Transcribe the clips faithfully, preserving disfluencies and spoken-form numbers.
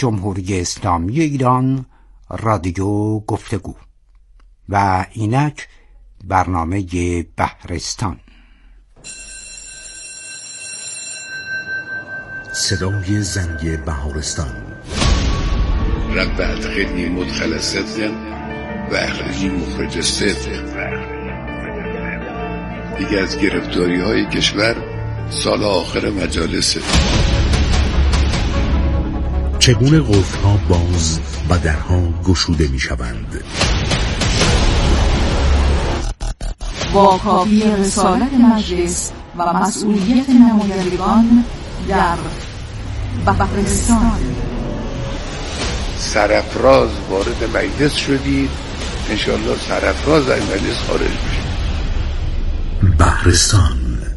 جمهوری اسلامی ایران رادیو گفتگو و اینک برنامه بهرستان. صدای زنگ بهارستان. رب ادخلنی مدخل صدق و اخرجنی مخرج صدق. دیگه از گرفتاری های کشور سال آخر مجالسه. چگونه قفل‌ها باز و درها گشوده می شوند؟ واکاوی رسالت مجلس و مسئولیت نمایندگان در بهرستان. سرافراز وارد مجلس شدید، انشالله سرافراز از مجلس خارج بشید. بهرستان.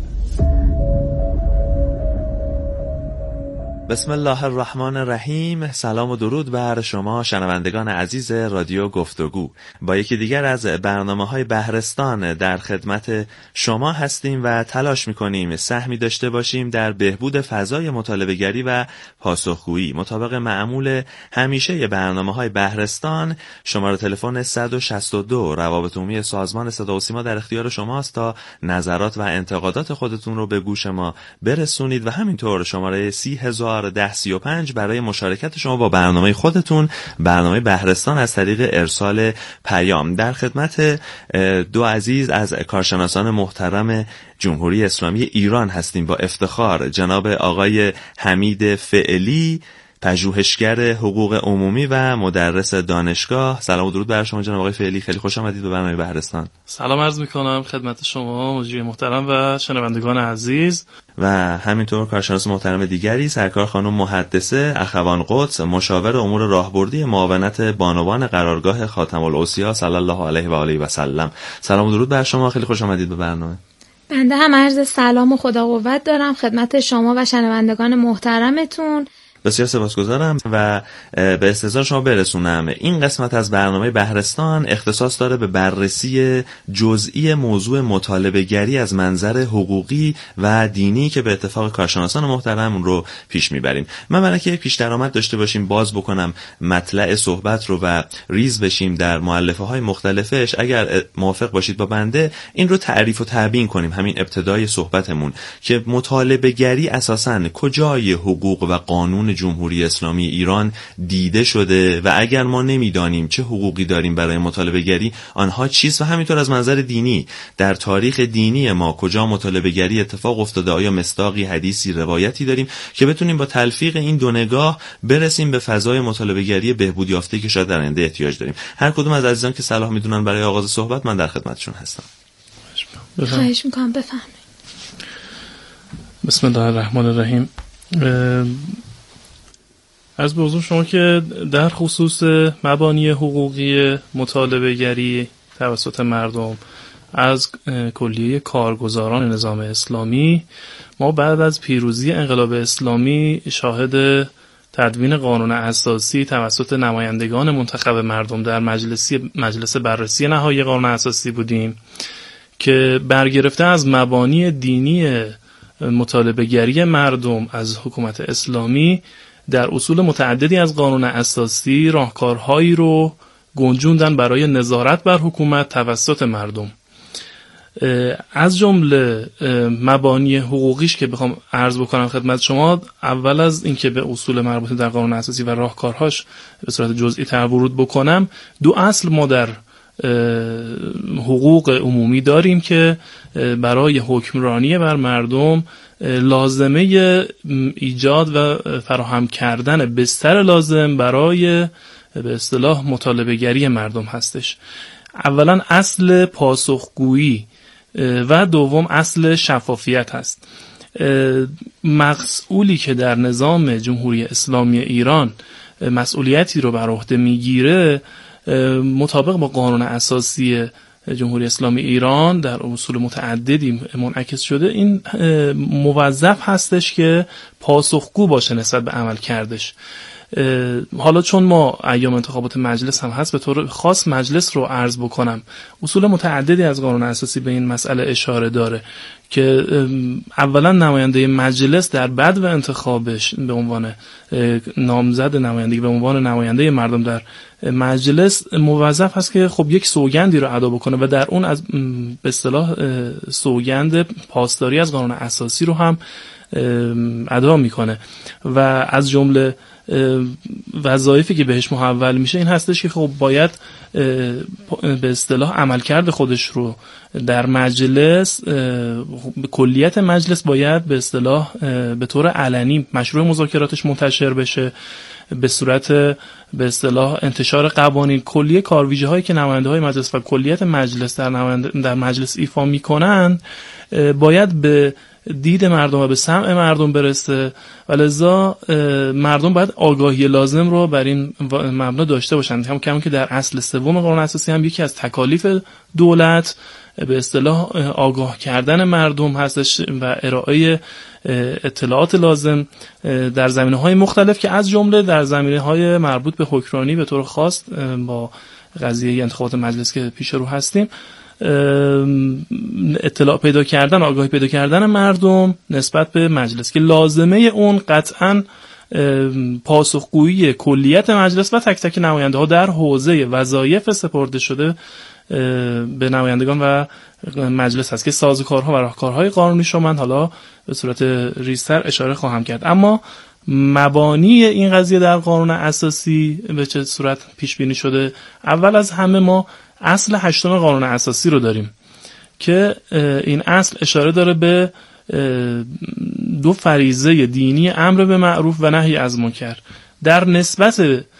بسم الله الرحمن الرحیم. سلام و درود بر شما شنوندگان عزیز رادیو گفتگو. با یکی دیگر از برنامه‌های بهرستان در خدمت شما هستیم و تلاش می‌کنیم سهمی داشته باشیم در بهبود فضای مطالبه‌گری و پاسخگویی. مطابق معمول همیشه برنامه‌های بهرستان، شماره تلفن صد و شصت و دو روابط عمومی سازمان صدا و سیما در اختیار شماست تا نظرات و انتقادات خودتون رو به گوش ما برسونید و همینطور شماره سی هزار و ده سی و پنج برای مشارکت شما با برنامه خودتون، برنامه بهرستان، از طریق ارسال پیام. در خدمت دو عزیز از کارشناسان محترم جمهوری اسلامی ایران هستیم با افتخار، جناب آقای حمید فعلی، پژوهشگر حقوق عمومی و مدرس دانشگاه. سلام و درود بر شما جناب آقای فعلی، خیلی خوش آمدید به برنامه بهرستان. سلام عرض میکنم خدمت شما مجری محترم و شنوندگان عزیز. و همینطور کارشناس محترم دیگری، سرکار خانم محدثه اخوان قدس، مشاور امور راهبردی معاونت بانوان قرارگاه خاتم الاوصیا صلی الله علیه و آله و سلم. سلام و درود بر شما، خیلی خوش آمدید به برنامه. بنده هم عرض سلام و خدا قوت دارم خدمت شما و شنوندگان محترمتون. بسیار سپاسگزارم و به استحضار شما برسونم. این قسمت از برنامه بهرستان اختصاص داره به بررسی جزئی موضوع مطالبه گری از منظر حقوقی و دینی که به اتفاق کارشناسان محترم رو پیش میبریم. من برای که پیش درآمد داشته باشیم باز بکنم مطلع صحبت رو و ریز بشیم در مؤلفه های مختلفش، اگر موافق باشید با بنده این رو تعریف و تبیین کنیم همین ابتدای صحبتمون که مطالبه گری اساساً کجای حقوق و قانون جمهوری اسلامی ایران دیده شده و اگر ما نمیدانیم چه حقوقی داریم برای مطالبه گری آنها چیست، و همینطور از منظر دینی در تاریخ دینی ما کجا مطالبه گری اتفاق افتاده، آیا مصداقی، حدیثی، روایتی داریم که بتونیم با تلفیق این دو نگاه برسیم به فضای مطالبه گری بهبود یافته که شاید در آینده احتیاج داریم. هر کدوم از عزیزان که صلاح میدونن برای آغاز صحبت من در خدمتشون هستم. خواهش میکنم بفرمایید. بسم الله الرحمن الرحیم. از به حضور شما که در خصوص مبانی حقوقی مطالبه گری توسط مردم از کلیه کارگزاران نظام اسلامی، ما بعد از پیروزی انقلاب اسلامی شاهد تدوین قانون اساسی توسط نمایندگان منتخب مردم در مجلسی مجلس بررسی نهایی قانون اساسی بودیم که برگرفته از مبانی دینی مطالبه گری مردم از حکومت اسلامی در اصول متعددی از قانون اساسی راهکارهایی رو گنجوندن برای نظارت بر حکومت توسط مردم. از جمله مبانی حقوقیش که بخوام عرض بکنم خدمت شما، اول از اینکه به اصول مربوطه در قانون اساسی و راهکارهاش به صورت جزئی تر ورود بکنم، دو اصل ما در حقوق عمومی داریم که برای حکمرانی بر مردم لازمه ایجاد و فراهم کردن بستر لازم برای به اصطلاح مطالبه گری مردم هستش. اولا اصل پاسخگویی و دوم اصل شفافیت هست. مسئولی که در نظام جمهوری اسلامی ایران مسئولیتی رو بر عهده میگیره مطابق با قانون اساسی جمهوری اسلامی ایران در اصول متعددی منعکس شده، این موظف هستش که پاسخگو باشه نسبت به عمل کردش. حالا چون ما ایام انتخابات مجلس هم هست، به طور خاص مجلس رو عرض بکنم. اصول متعددی از قانون اساسی به این مسئله اشاره داره که اولا نماینده مجلس در بعد و انتخابش به عنوان نامزد نمایندگی به عنوان نماینده مردم در مجلس موظف هست که خب یک سوگندی رو ادا بکنه و در اون از به اصطلاح سوگند پاسداری از قانون اساسی رو هم ادا میکنه و از جمله وظایفی که بهش محول میشه این هستش که خب باید به اصطلاح عملکرد خودش رو در مجلس، کلیت مجلس باید به اصطلاح به طور علنی مشروع مذاکراتش منتشر بشه، به صورت به اصطلاح انتشار قوانین، کلیه کارویژه هایی که نماینده های مجلس و کلیت مجلس در, در مجلس ایفا میکنن باید به دید مردم و به سمع مردم برسه و لذا مردم باید آگاهی لازم رو بر این مبنا داشته باشند. هم کمی که در اصل سوم قانون اساسی هم یکی از تکالیف دولت به اصطلاح آگاه کردن مردم هستش و ارائه اطلاعات لازم در زمینه‌های مختلف که از جمله در زمینه‌های مربوط به حکمرانی به طور خاص با قضیه انتخابات مجلس که پیش رو هستیم اطلاع پیدا کردن، آگاهی پیدا کردن مردم نسبت به مجلس که لازمه اون قطعاً پاسخگویی کلیت مجلس و تک تک نماینده ها در حوزه وظایف سپرده شده به نمایندگان و مجلس هست که سازوکارها و راهکارهای قانونی شو من حالا به صورت ریزتر اشاره خواهم کرد. اما مبانی این قضیه در قانون اساسی به چه صورت پیش بینی شده؟ اول از همه ما اصل هشتم قانون اساسی رو داریم که این اصل اشاره داره به دو فریضه دینی، امر به معروف و نهی از منکر، در نسبت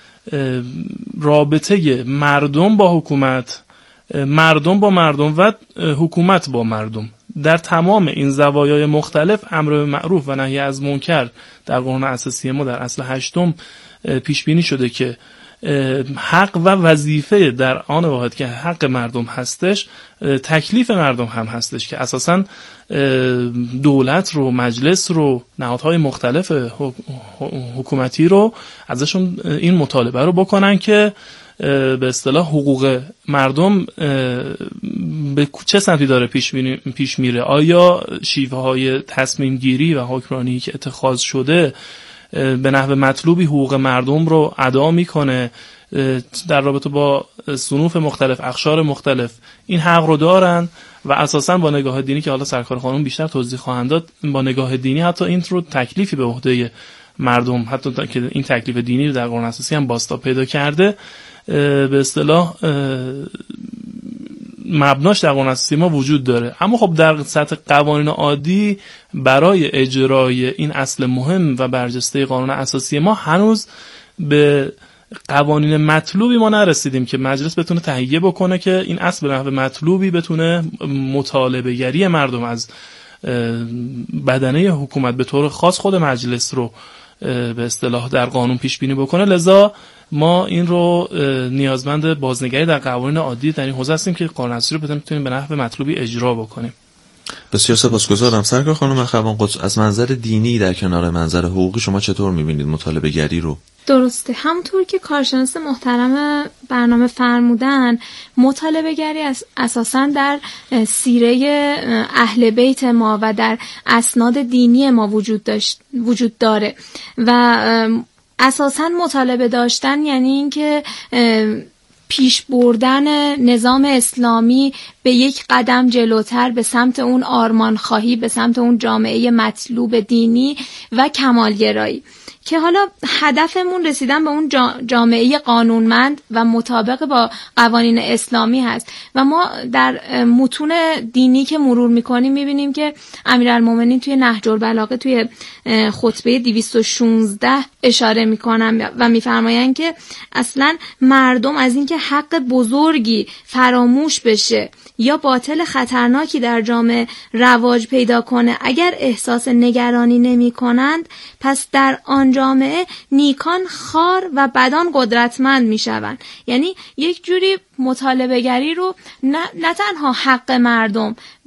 رابطه مردم با حکومت، مردم با مردم و حکومت با مردم. در تمام این زوایای مختلف امر به معروف و نهی از منکر در قانون اساسی ما در اصل هشتم پیش بینی شده که حق و وظیفه در آن واحد که حق مردم هستش تکلیف مردم هم هستش که اساساً دولت رو، مجلس رو، نهادهای مختلف حکومتی رو ازشون این مطالبه رو بکنن که به اصطلاح حقوق مردم به چه سمتی داره پیش, پیش میره، آیا شیوه های تصمیم گیری و حکمرانی که اتخاذ شده به نحو مطلوبی حقوق مردم رو ادا میکنه، در رابطه با صنوف مختلف، اقشار مختلف این حق رو دارن و اساساً با نگاه دینی که حالا سرکار خانم بیشتر توضیح خواهند داد، با نگاه دینی حتی این رو تکلیفی به عهده مردم، حتی که این تکلیف دینی رو در قانون اساسی هم باستا پیدا کرده، به اصطلاح مبناش در قانون اساسی ما وجود داره. اما خب در سطح قوانین عادی برای اجرای این اصل مهم و برجسته قانون اساسی ما هنوز به قوانین مطلوبی ما نرسیدیم که مجلس بتونه تهیه بکنه که این اصل به نحو مطلوبی بتونه مطالبه گری مردم از بدنه حکومت به طور خاص خود مجلس رو به اصطلاح در قانون پیش بینی بکنه. لذا ما این رو نیازمند بازنگری در قوانین عادی در این حوزه هستیم که قانون اساسی رو بتونیم به نحو مطلوبی اجرا بکنیم. بسیار سپاسگزارم سرکار خانم اخوان قدس. از منظر دینی در کنار منظر حقوقی شما چطور می‌بینید مطالبه گری رو؟ درسته، همونطور که کارشناس محترم برنامه فرمودن، مطالبه گری از اساساً در سیره اهل بیت ما و در اسناد دینی ما وجود داشت وجود داره و اساساً مطالبه داشتن یعنی اینکه پیش بردن نظام اسلامی به یک قدم جلوتر به سمت اون آرمان خواهی، به سمت اون جامعه مطلوب دینی و کمالگرایی که حالا هدفمون رسیدن به اون جامعه قانونمند و مطابق با قوانین اسلامی هست و ما در متون دینی که مرور میکنیم میبینیم که امیرالمومنین توی نهج البلاغه توی خطبه دویست و شانزده اشاره میکنن و میفرمایند که اصلا مردم از اینکه حق بزرگی فراموش بشه یا باطل خطرناکی در جامعه رواج پیدا کنه اگر احساس نگرانی نمی کنند، پس در آن جامعه نیکان خار و بدان قدرتمند می شوند. یعنی یک جوری مطالبه گری رو نه, نه تنها حق مردم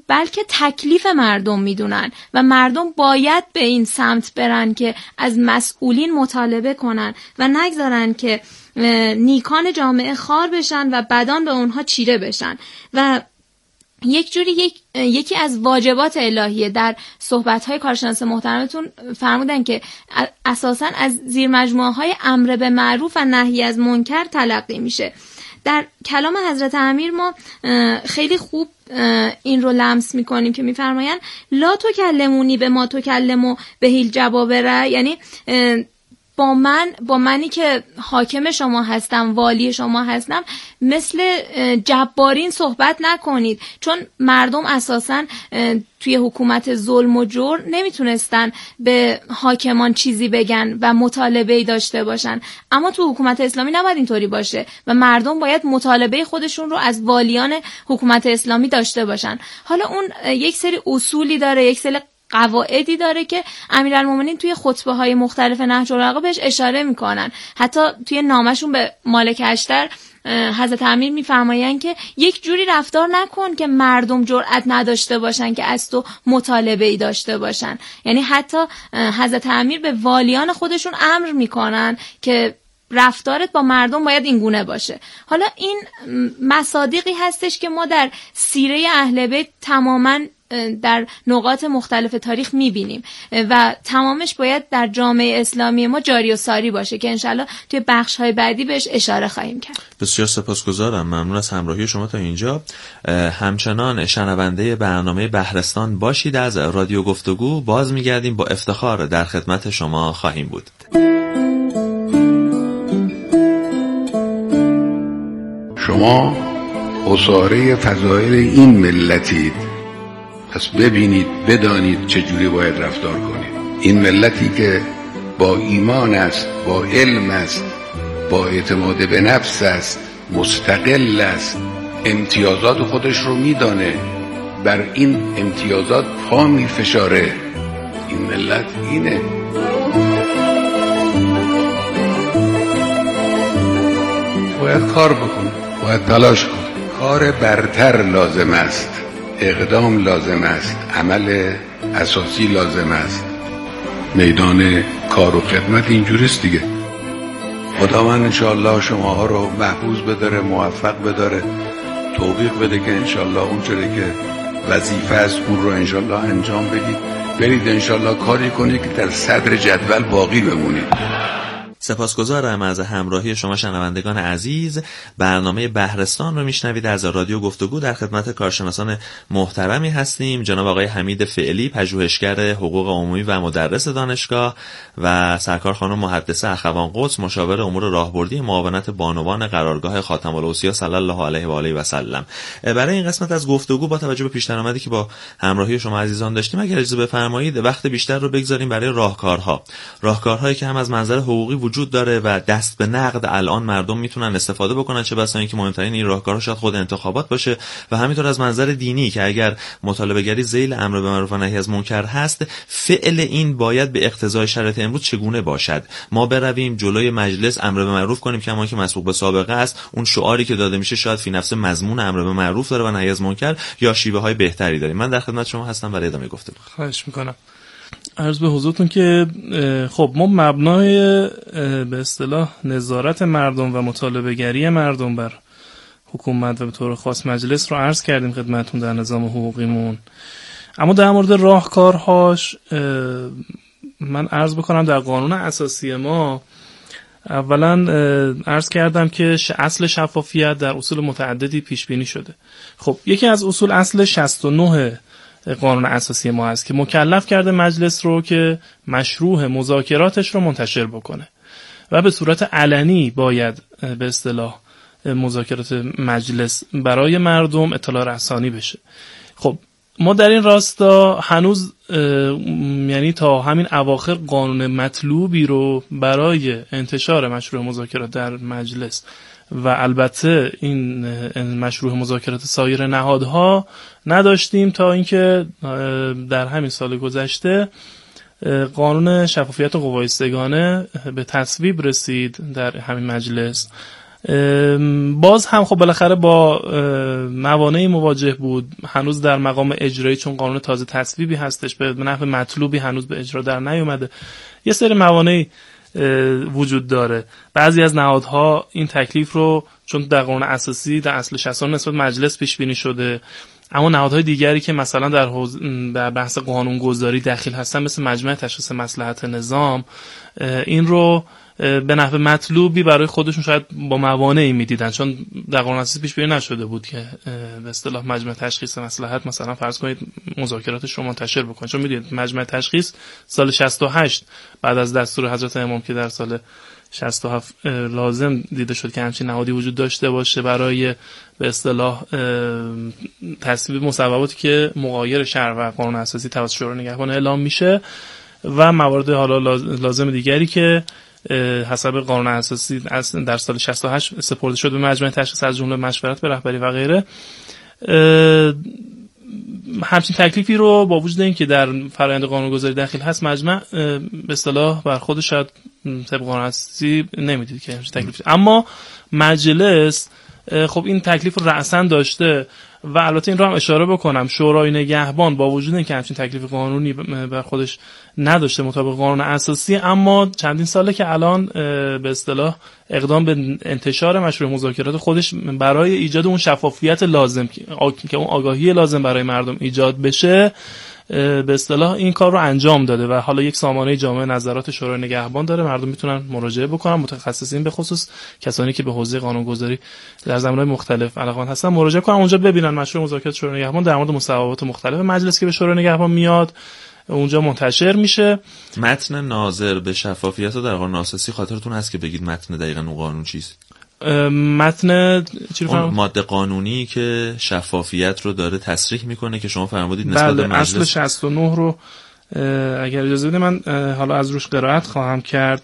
بلکه تکلیف مردم میدونن و مردم باید به این سمت برن که از مسئولین مطالبه کنن و نگذارن که نیکان جامعه خار بشن و بدان به اونها چیره بشن. و یک جوری یک، یکی از واجبات الهیه در صحبت‌های کارشناس محترمتون فرمودن که اساساً از زیر مجموعه های امر به معروف و نهی از منکر تلقی میشه. در کلام حضرت امیر ما خیلی خوب این رو لمس میکنیم که میفرمایند لا تکلمونی به ما تکلمو بهیل جبابره، یعنی با من با منی که حاکم شما هستم، والی شما هستم، مثل جبارین صحبت نکنید، چون مردم اساساً توی حکومت ظلم و جور نمیتونستن به حاکمان چیزی بگن و مطالبه‌ای داشته باشن، اما تو حکومت اسلامی نباید اینطوری باشه و مردم باید مطالبه خودشون رو از والیان حکومت اسلامی داشته باشن. حالا اون یک سری اصولی داره، یک سری قواعدی داره که امیرالمومنین توی خطبه های مختلف نهج البلاغه بهش اشاره میکنن. حتی توی نامشون به مالک اشتر حضرت امیر میفرمایند که یک جوری رفتار نکن که مردم جرأت نداشته باشن که از تو مطالبه ای داشته باشن. یعنی حتی حضرت امیر به والیان خودشون امر میکنن که رفتارت با مردم باید این گونه باشه. حالا این مصادیقی هستش که ما در سیره اهل بیت تماماً در نقاط مختلف تاریخ میبینیم و تمامش باید در جامعه اسلامی ما جاری و ساری باشه که انشالله توی بخش‌های بعدی بهش اشاره خواهیم کرد. بسیار سپاسگزارم، ممنون از همراهی شما تا اینجا. همچنان شنونده برنامه بهرستان باشید از رادیو گفتگو. باز میگردیم با افتخار در خدمت شما خواهیم بود. شما اساره فضایل این ملتید، پس ببینید بدانید چجوری باید رفتار کنید. این ملتی که با ایمان است، با علم است، با اعتماد به نفس است، مستقل است، امتیازات خودش رو میدانه، بر این امتیازات پا میفشاره. این ملت اینه. باید کار بکنه، باید تلاش کنه. کار برتر لازم است، اقدام لازم است، عمل اساسی لازم است. میدان کار و خدمت اینجوریست دیگه. خداوند انشاءالله شماها رو محفوظ بداره، موفق بداره، توفیق بده که انشاءالله اونجوری که وظیفه است اون رو انشاءالله انجام بدید. برید انشاءالله کاری کنید که در صدر جدول باقی بمونید. سپاسگزارم از همراهی شما شنوندگان عزیز. برنامه بهرستان رو میشنوید از رادیو گفتگو. در خدمت کارشناسان محترمی هستیم، جناب آقای حمید فعلی، پژوهشگر حقوق عمومی و مدرس دانشگاه، و سرکار خانم محدثه اخوان قدس، مشاور امور راهبردی معاونت بانوان قرارگاه خاتم الاوصیا صلی الله علیه و آله و سلم. برای این قسمت از گفتگو با توجه به پیش‌درآمدی که با همراهی شما عزیزان داشتیم، اگر اجازه بفرمایید وقت بیشتر رو بگذاریم برای راهکارها. راهکارهایی که هم از منظر حقوقی وجود داره و دست به نقد الان مردم میتونن استفاده بکنن، چه بسا اینکه مهمترین این راهکارها شاید خود انتخابات باشه، و همینطور از منظر دینی که اگر مطالبه گری ذیل امر به معروف و نهی از منکر هست، فعل این باید به اقتضای شرایط امروز چگونه باشد. ما برویم جلوی مجلس امر به معروف کنیم کما که مسبوق به سابقه است، اون شعاری که داده میشه شاید فی نفس مضمون امر به معروف داره و نهی از منکر، یا شیوه های بهتری داریم. من در خدمت شما هستم برای ادامه گفتگو. خواهش میکنم. عرض به حضورتون که خب ما مبنای به اصطلاح نظارت مردم و مطالبه گری مردم بر حکومت و به طور خاص مجلس رو عرض کردیم خدمتتون در نظام حقوقیمون. اما در مورد راهکارهاش من عرض بکنم در قانون اساسی ما اولا عرض کردم که اصل شفافیت در اصول متعددی پیش بینی شده. خب یکی از اصول اصل شصت و نه قانون اساسی ما هست که مکلف کرده مجلس رو که مشروع مذاکراتش رو منتشر بکنه و به صورت علنی باید به اصطلاح مذاکرات مجلس برای مردم اطلاع رسانی بشه. خب ما در این راستا هنوز یعنی تا همین اواخر قانون مطلوبی رو برای انتشار مشروع مذاکرات در مجلس و البته این مشروع مذاکرات سایر نهادها نداشتیم تا اینکه در همین سال گذشته قانون شفافیت قوای سگانه به تصویب رسید در همین مجلس باز هم خب بالاخره با موانعی مواجه بود، هنوز در مقام اجرایی چون قانون تازه تصویبی هستش به نحو مطلوبی هنوز به اجرا در نیومده، یه سری موانعی وجود داره. بعضی از نهادها این تکلیف رو چون در قانون اساسی در اصل شصت و نه نسبت مجلس پیش بینی شده، اما نهادهای دیگری که مثلا در حوز... در بحث قانونگذاری دخیل هستن مثل مجمع تشخیص مصلحت نظام، این رو به نحو مطلوبی برای خودشون شاید با موانعی میدیدن، چون در قانون اساسی پیش بینی نشده بود که به اصطلاح مجمع تشخیص مصلحت مثلا فرض کنید مذاکراتش رو منتشر بکنه، چون میدونید مجمع تشخیص سال شصت و هشت بعد از دستور حضرت امام که در سال شصت و هفت لازم دیده شد که همچین نهادی وجود داشته باشه برای به اصطلاح تصویب مصوباتی که مغایر شرع و قانون اساسی توسط شورای نگهبان اعلام میشه و موارد حالا لازم دیگری که حسب قانون اساسی در سال شصت و هشت سپرده شد به مجمع تشخیص از جمله مشورت به رهبری و غیره. همچین تکلیفی رو با وجود اینکه در فرآیند قانونگذاری داخل هست مجمع به اصطلاح بر خودش شاید طبق قانون اساسی نمیدید که همچین تکلیفی، اما مجلس خب این تکلیف رو رأساً داشته و البته این رو هم اشاره بکنم شورای نگهبان با وجود اینکه همچین تکلیف قانونی بر خودش نداشته مطابق قانون اساسی، اما چندین ساله که الان به اصطلاح اقدام به انتشار مشروع مذاکرات خودش برای ایجاد اون شفافیت لازم که اون آگاهی لازم برای مردم ایجاد بشه به اصطلاح این کار رو انجام داده و حالا یک سامانه جامع نظرات شورای نگهبان داره، مردم میتونن مراجعه بکنن، متخصصین به خصوص کسانی که به حوزه قانونگذاری در زمینه‌های مختلف علاقه‌مند هستن مراجعه کنن، اونجا ببینن مشروع مذاکرات شورای نگهبان در مورد مصوبات مختلف مجلس که به شورای نگهبان میاد اونجا منتشر میشه. متن ناظر به شفافیت در قانون اساسی خاطرتون هست که بگید متن دقیقاً اون قانون چیست؟ متن چی رو اون ماده قانونی که شفافیت رو داره تصریح میکنه که شما فرمودید نسبت بله، به مجلس. اصل شصت و نه رو اگر اجازه بدید من حالا از روش قرائت خواهم کرد،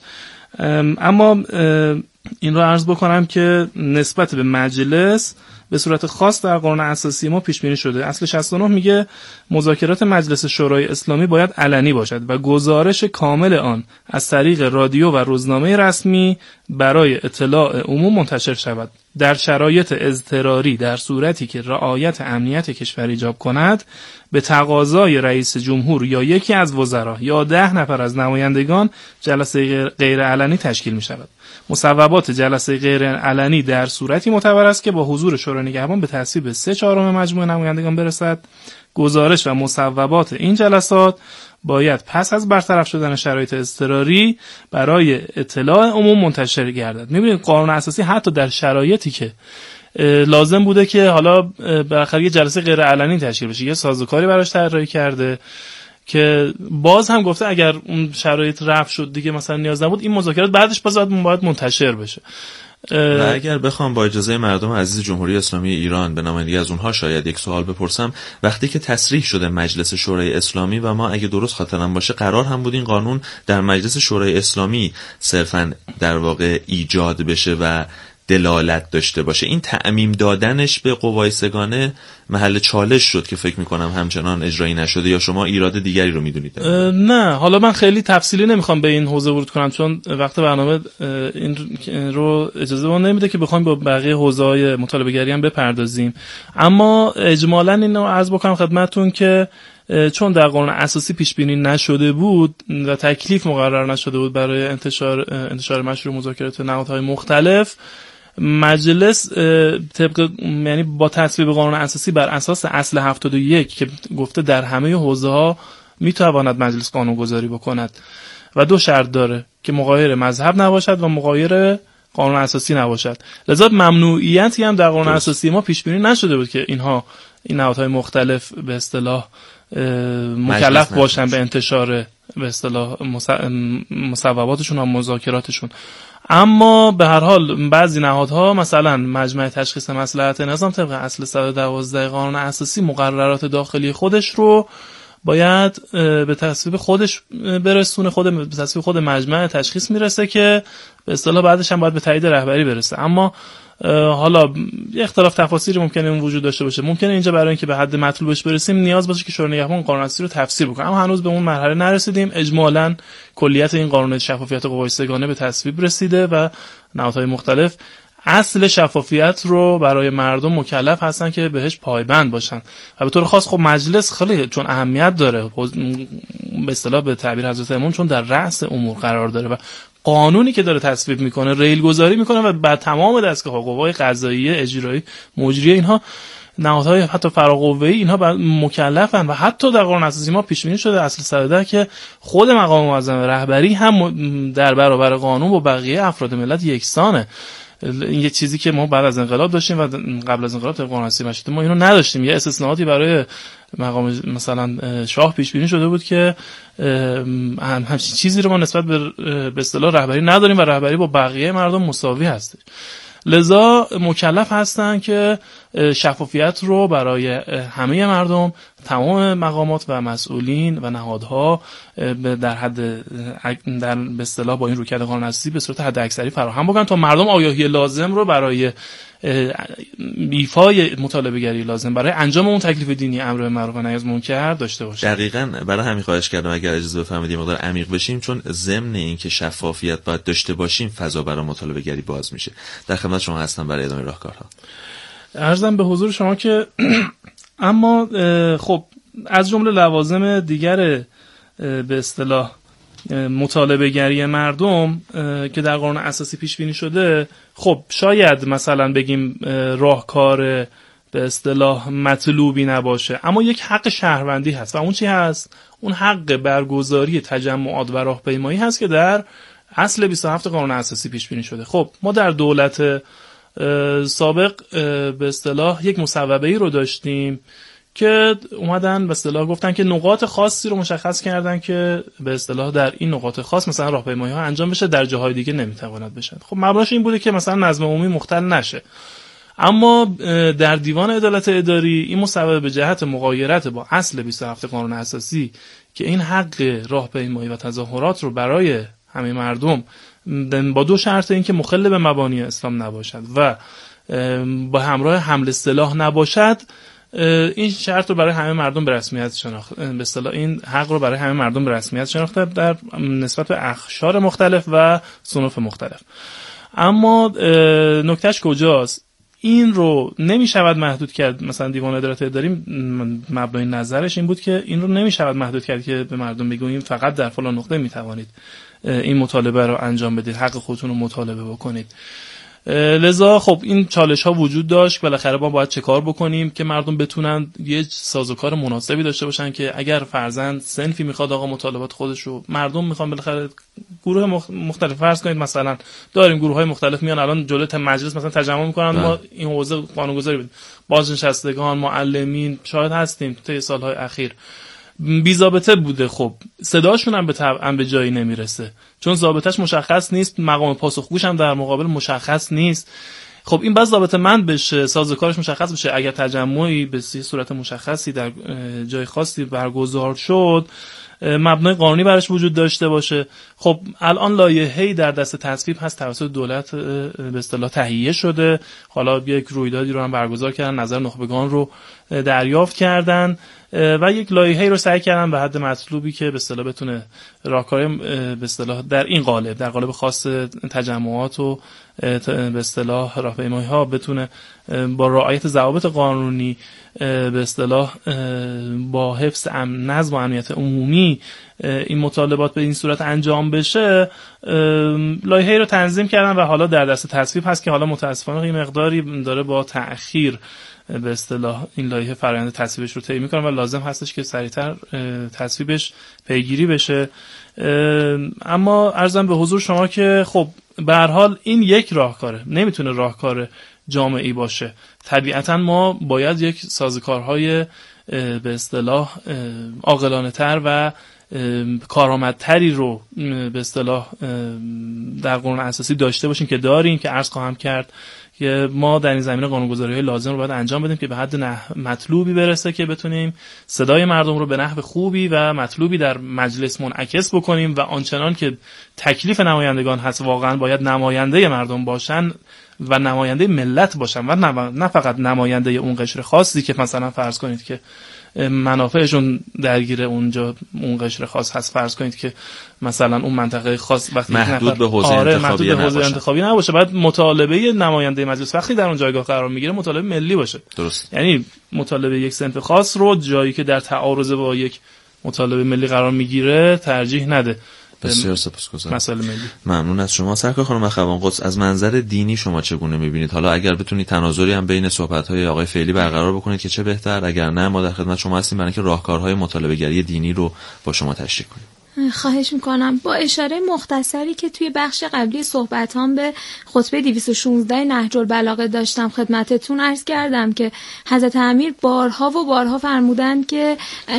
اما این رو عرض بکنم که نسبت به مجلس به صورت خاص در قانون اساسی ما پیش بینی شده. اصل شصت و نه میگه مذاکرات مجلس شورای اسلامی باید علنی باشد و گزارش کامل آن از طریق رادیو و روزنامه رسمی برای اطلاع عموم منتشر شود. در شرایط اضطراری در صورتی که رعایت امنیت کشور ایجاب کند به تقاضای رئیس جمهور یا یکی از وزرا یا ده نفر از نمایندگان جلسه غیر علنی تشکیل می شود. مصوبات جلسه غیر علنی در صورتی معتبر است که با حضور شورای نگهبان به تصویب سه چهارم مجموع نمایندگان برسد. گزارش و مصوبات این جلسات باید پس از برطرف شدن شرایط اضطراری برای اطلاع عموم منتشر گردد. می‌بینید قانون اساسی حتی در شرایطی که لازم بوده که حالا بالاخره یه جلسه غیر علنی تشکیل بشه یه سازوکاری براش طراحی کرده که باز هم گفته اگر اون شرایط رفع شد دیگه مثلا نیاز نبود این مذاکرات بعدش باز باید منتشر بشه. و اگر بخوام با اجازه مردم عزیز جمهوری اسلامی ایران به نمایندگی از اونها شاید یک سوال بپرسم، وقتی که تصریح شده مجلس شورای اسلامی و ما اگه درست خاطرم باشه قرار هم بود این قانون در مجلس شورای اسلامی صرفا در واقع ایجاد بشه و دلالت داشته باشه، این تعمیم دادنش به قوای سگانه محل چالش شد که فکر میکنم همچنان اجرایی نشده، یا شما ایراد دیگری رو میدونید؟ نه، حالا من خیلی تفصیلی نمیخوام به این حوزه ورود کنم چون وقت برنامه این رو اجازه ما نمیده که بخوایم با بقیه حوزه‌های مطالبه گری هم بپردازیم، اما اجمالاً اینو عرض بکنم خدمتتون که چون در قانون اساسی پیش بینی نشده بود و تکلیف مقرر نشده بود برای انتشار انتشار مشروع مذاکرات نهادهای مختلف، مجلس طبق یعنی با تصویب قانون اساسی بر اساس اصل هفتاد و یک که گفته در همه حوزه‌ها میتواند مجلس قانون گذاری بکند و دو شرط داره که مغایر مذهب نباشد و مغایر قانون اساسی نباشد، لذا ممنوعیتی هم در قانون اساسی ما پیش بینی نشده بود که اینها این نهادهای مختلف به اصطلاح مکلف باشن به انتشار به اصطلاح مصوباتشون و مذاکراتشون. اما به هر حال بعضی نهادها مثلا مجمع تشخیص مصلحت نظام طبق اصل صد و دوازده قانون اساسی مقررات داخلی خودش رو باید به تصویب خودش برسونه، خود به تصویب خود مجمع تشخیص میرسه که به اصطلاح بعدش هم باید به تایید رهبری برسه. اما حالا اختلاف تفاسیری ممکنه اون وجود داشته باشه، ممکنه اینجا برای اینکه به حد مطلوبش برسیم نیاز باشه که شورای نگهبان قانون اساسی رو تفسیر بکنه، اما هنوز به اون مرحله نرسیدیم. اجمالاً کلیت این قانون شفافیت قوای سگانه به تصویب رسیده و نهادهای مختلف اصل شفافیت رو برای مردم مکلف هستن که بهش پایبند باشن و به طور خاص خب مجلس خیلی چون اهمیت داره، به اصطلاح به تعبیر حضرت امام چون در رأس امور قرار داره و قانونی که داره تصویب میکنه ریل گذاری میکنه و بعد تمام دستگاه قوای قضاییه، اجرایی، مجریه، اینها نهادهای حتی فراقوه‌ای اینها مکلفن و حتی در قانون اساسی ما پیش بینی شده اصل صد و ده که خود مقام معظم رهبری هم در برابر قانون با بقیه افراد ملت یکسانه. این یه چیزی که ما بعد از انقلاب داشتیم و قبل از انقلاب طبق قانون اساسی مشروطه ما اینو نداشتیم. یه استثناءاتی برای مقام مثلا شاه پیش بینی شده بود که همچین چیزی رو ما نسبت به به اصطلاح رهبری نداریم و رهبری با بقیه مردم مساوی هست. لذا مکلف هستن که شفافیت رو برای همه مردم، تمام مقامات و مسئولین و نهادها در حد در به اصطلاح با این رویکرد قانون اساسی به صورت حد اکثری فراهم بکنن تا مردم آگاهی لازم رو برای ایفای مطالبه گری لازم برای انجام اون تکلیف دینی امر به معروف و نهی از منکر داشته باشه. دقیقاً برای همین خواهش کردم اگر اجازه بفرمایید یه مقدار عمیق بشیم، چون ضمن این که شفافیت باید داشته باشیم فضا برای مطالبه گری باز میشه. در خدمت شما هستم برای ادامه راهکارها. عرضم به حضور شما که اما خب از جمله لوازم دیگر به اصطلاح مطالبه گری مردم که در قانون اساسی پیش بینی شده، خب شاید مثلا بگیم راهکار به اصطلاح مطلوبی نباشه، اما یک حق شهروندی هست و اون چی هست؟ اون حق برگزاری تجمعات و راهپیمایی هست که در اصل بیست و هفت قانون اساسی پیش بینی شده. خب ما در دولت سابق به اصطلاح یک مصوبه‌ای رو داشتیم که اومدن به اصطلاح گفتن که نقاط خاصی رو مشخص کردن که به اصطلاح در این نقاط خاص مثلا راهپیمایی‌ها انجام بشه، در جاهای دیگه نمیتواند بشه. خب مبناش این بوده که مثلا نظم عمومی مختل نشه. اما در دیوان عدالت اداری این مصوبه به جهت مغایرت با اصل بیست و هفت قانون اساسی که این حق راهپیمایی و تظاهرات رو برای همه مردم با دو شرط، این که مخل به مبانی اسلام نباشد و با همراه حمل سلاح نباشد، این شرط رو برای همه مردم به رسمیت شناخت، به اصطلاح این حق رو برای همه مردم به رسمیت شناخته در نسبت به اقشار مختلف و صنوف مختلف. اما نکتهش کجاست؟ این رو نمی شود محدود کرد. مثلا دیوان عدالت اداری مبنای نظرش این بود که این رو نمی شود محدود کرد که به مردم بگوییم فقط در فلان نقطه می توانید این مطالبه رو انجام بدید، حق خودتون رو مطالبه بکنید. لذا خب این چالش ها وجود داشت. بالاخره ما باید چه کار بکنیم که مردم بتونن یه سازوکار مناسبی داشته باشن که اگر فرضاً صنفی میخواد آقا مطالبات خودش رو، مردم میخوان بالاخره گروه مختلف، فرض کنید مثلا داریم گروه های مختلف میان الان جلوی مجلس مثلا تجمع میکنن، ما این حوزه قانونگذاری بدیم، بازنشستگان، معلمین شاهد هستیم طی سالهای اخیر بی ضابطه بوده. خب صداشون هم به طبع به جایی نمیرسه چون ضابطش مشخص نیست، مقام پاسخگوش هم در مقابل مشخص نیست. خب این باید ضابطه مند بشه، سازوکارش مشخص بشه. اگر تجمعی به صورت مشخصی در جای خاصی برگزار شد، مبنای قانونی براش وجود داشته باشه. خب الان لایحه‌ای در دست تصویب هست، توسط دولت به اصطلاح تهیه شده. حالا یک رویدادی رو هم برگزار کردن، نظر نخبگان رو دریافت کردن و یک لایحه‌ای رو سعی کردن به حد مطلوبی که به اصطلاح بتونه راهکار به اصطلاح در این قالب، در قالب خاص تجمعات و به اصطلاح راهپیمایی‌ها بتونه با رعایت ضوابط قانونی به اصطلاح با حفظ امن، نظم و امنیت عمومی این مطالبات به این صورت انجام بشه. لایحه‌ای رو تنظیم کردن و حالا در دست تصویب هست که حالا متاسفانه این مقداری داره با تأخیر به اصطلاح این لایحه فرآیند تصویبش رو طی می‌کنه و لازم هستش که سریعتر تصویبش پیگیری بشه. اما عرضم به حضور شما که خب به هر حال این یک راهکاره، نمیتونه راهکار جامعی باشه. طبیعتا ما باید یک سازوکارهای به اصطلاح عاقلانه‌تر و کارآمدتری رو به اصطلاح در قانون اساسی داشته باشیم که داریم، که عرض خواهم کرد که ما در این زمینه قانونگذاری‌های لازم رو باید انجام بدیم که به حد مطلوبی برسه که بتونیم صدای مردم رو به نحو خوبی و مطلوبی در مجلس منعکس بکنیم و آنچنان که تکلیف نمایندگان هست واقعا باید نماینده مردم باشن و نماینده ملت باشن و نه فقط نماینده اون قشر خاصی که مثلا فرض کنید که منافعشون درگیر اونجا اون قشر خاص هست. فرض کنید که مثلا اون منطقه خاص وقتی محدود به حوزه آره انتخابی محدود به حوزه نباشه. انتخابی نباشه، بعد مطالبه نماینده مجلس وقتی در اون جایگاه قرار میگیره مطالبه ملی باشه. درست. یعنی مطالبه یک صنف خاص رو جایی که در تعارض با یک مطالبه ملی قرار میگیره ترجیح نده. بسیار سپاسگزارم. مسئله ملی. ممنون از شما سرکار خانم اخوان قدس. از منظر دینی شما چگونه میبینید؟ حالا اگر بتونید تناظری هم بین صحبت‌های آقای فعلی برقرار بکنید که چه بهتر، اگر نه ما در خدمت شما هستیم برای اینکه راهکارهای مطالبه گری دینی رو با شما تشریح کنیم. خواهش میکنم. با اشاره مختصری که توی بخش قبلی صحبتام به خطبه دویست و شانزده نهج البلاغه داشتم خدمتتون عرض کردم که حضرت امیر بارها و بارها فرمودند که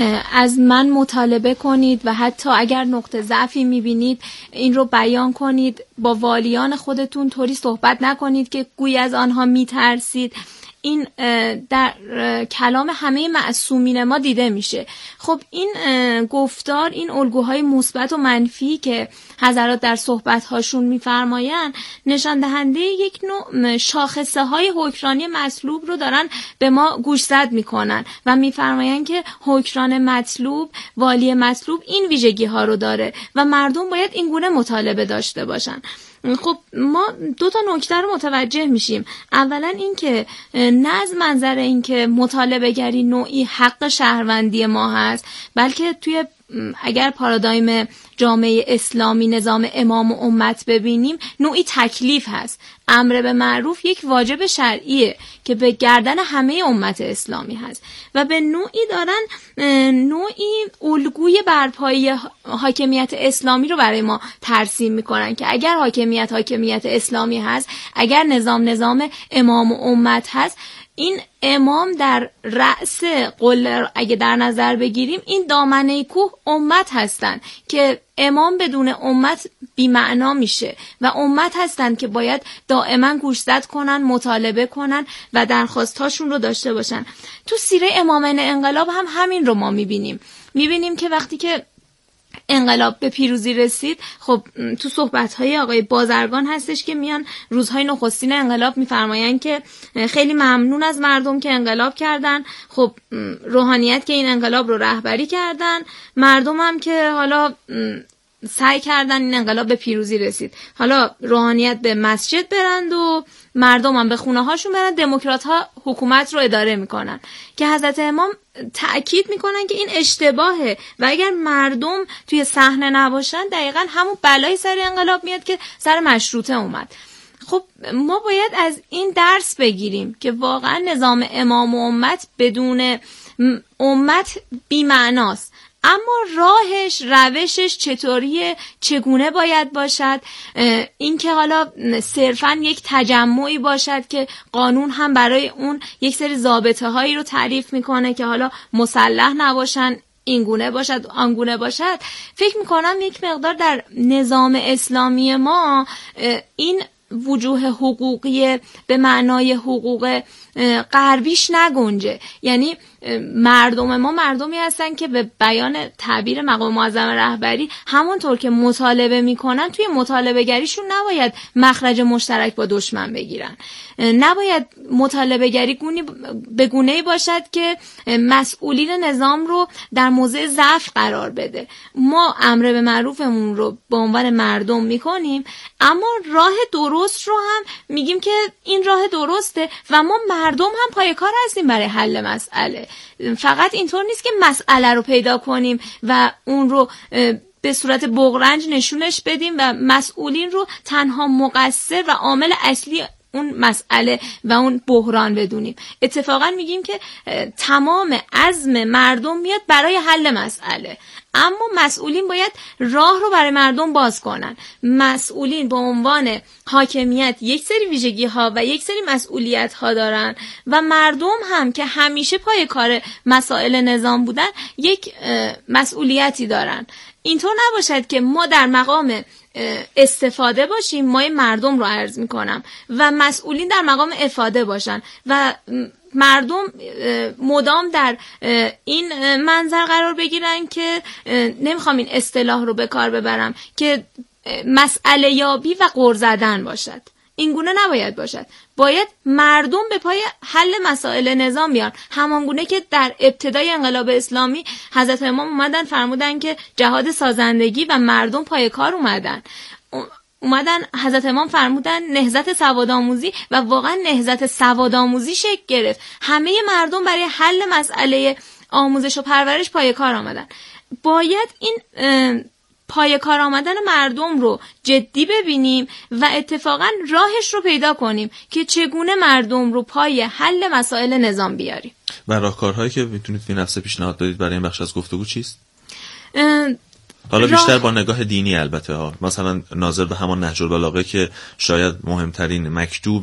از من مطالبه کنید و حتی اگر نقطه ضعفی میبینید این رو بیان کنید، با والیان خودتون طوری صحبت نکنید که گویی از آنها میترسید. این در کلام همه معصومین ما دیده میشه. خب این گفتار، این الگوهای مثبت و منفی که حضرات در صحبت‌هاشون می‌فرمایند نشان دهنده یک نوع شاخصه های حکمرانی مطلوب رو دارن به ما گوشزد میکنن و می‌فرمایند که حکمران مطلوب، والی مطلوب این ویژگی ها رو داره و مردم باید این گونه مطالبه داشته باشن. خب ما دو تا نکته رو متوجه میشیم. اولا این که نه از منظر این که مطالبه گری نوعی حق شهروندی ما هست، بلکه توی اگر پارادایم جامعه اسلامی نظام امام و امت ببینیم نوعی تکلیف هست. امر به معروف یک واجب شرعیه که به گردن همه امت اسلامی هست و به نوعی دارن نوعی الگوی برپایی حاکمیت اسلامی رو برای ما ترسیم میکنن که اگر حاکمیت حاکمیت اسلامی هست، اگر نظام نظام امام و امت هست، این امام در رأس قله اگه در نظر بگیریم این دامنه کوه امت هستن که امام بدون امت بی‌معنا میشه و امت هستن که باید دائما گوشزد کنن، مطالبه کنن و درخواستاشون رو داشته باشن. تو سیره امامین انقلاب هم همین رو ما میبینیم. میبینیم که وقتی که انقلاب به پیروزی رسید، خب تو صحبت‌های آقای بازرگان هستش که میان روزهای نخستین انقلاب میفرمایند که خیلی ممنون از مردم که انقلاب کردن، خب روحانیت که این انقلاب رو رهبری کردن، مردم هم که حالا سعی کردن این انقلاب به پیروزی رسید، حالا روحانیت به مسجد برند و مردم هم به خونه هاشون برن، دموکرات ها حکومت رو اداره میکنن. که حضرت امام تأکید میکنن که این اشتباهه و اگر مردم توی صحنه نباشن دقیقاً همون بلای سر انقلاب میاد که سر مشروطه اومد. خب ما باید از این درس بگیریم که واقعا نظام امام و امت بدون امت بی‌معناست، اما راهش، روشش چطوریه، چگونه باید باشد، این که حالا صرفاً یک تجمعی باشد که قانون هم برای اون یک سری ضابطه هایی رو تعریف میکنه که حالا مسلح نباشن، اینگونه باشد، آنگونه باشد. فکر میکنم یک مقدار در نظام اسلامی ما این وجوه حقوقی به معنای حقوق غربیش نگنجه. یعنی مردم ما مردمی هستن که به بیان تعبیر مقام معظم رهبری همونطور که مطالبه میکنن توی مطالبه گریشون نباید مخرج مشترک با دشمن بگیرن، نباید مطالبه گری گونی به گونه‌ای باشد که مسئولین نظام رو در موضع ضعف قرار بده. ما امر به معروفمون رو به عنوان مردم میکنیم، اما راه درست رو هم میگیم که این راه درسته و ما مردم هم پای کار هستیم برای حل مسئله. فقط اینطور نیست که مسئله رو پیدا کنیم و اون رو به صورت بغرنج نشونش بدیم و مسئولین رو تنها مقصر و عامل اصلی اون مسئله و اون بحران بدونیم. اتفاقا میگیم که تمام عزم مردم میاد برای حل مسئله، اما مسئولین باید راه رو برای مردم باز کنن. مسئولین به عنوان حاکمیت یک سری ویژگی ها و یک سری مسئولیت ها دارن و مردم هم که همیشه پای کار مسائل نظام بودن یک مسئولیتی دارن. اینطور نباشد که ما در مقام استفاده باشیم، ما مردم رو عرض میکنم، و مسئولین در مقام افاده باشن و مردم مدام در این منظر قرار بگیرن که نمیخوام این اصطلاح رو به کار ببرم که مسئله یابی و غر زدن باشد. اینگونه نباید باشد. باید مردم به پای حل مسائل نظام بیان، همانگونه که در ابتدای انقلاب اسلامی حضرت امام اومدن فرمودن که جهاد سازندگی و مردم پای کار اومدن اومدن حضرت امام فرمودن نهضت سوادآموزی و واقعا نهضت سوادآموزی شکل گرفت. همه مردم برای حل مسئله آموزش و پرورش پای کار آمدن. باید این پای کار آمدن مردم رو جدی ببینیم و اتفاقا راهش رو پیدا کنیم که چگونه مردم رو پای حل مسائل نظام بیاریم. و راهکارهایی که میتونید این هفته پیشنهاد بدید برای این بخش از گفتگو چیست؟ حالا بیشتر راه... با نگاه دینی البته ها، مثلا ناظر به همان نهج البلاغه که شاید مهمترین مکتوب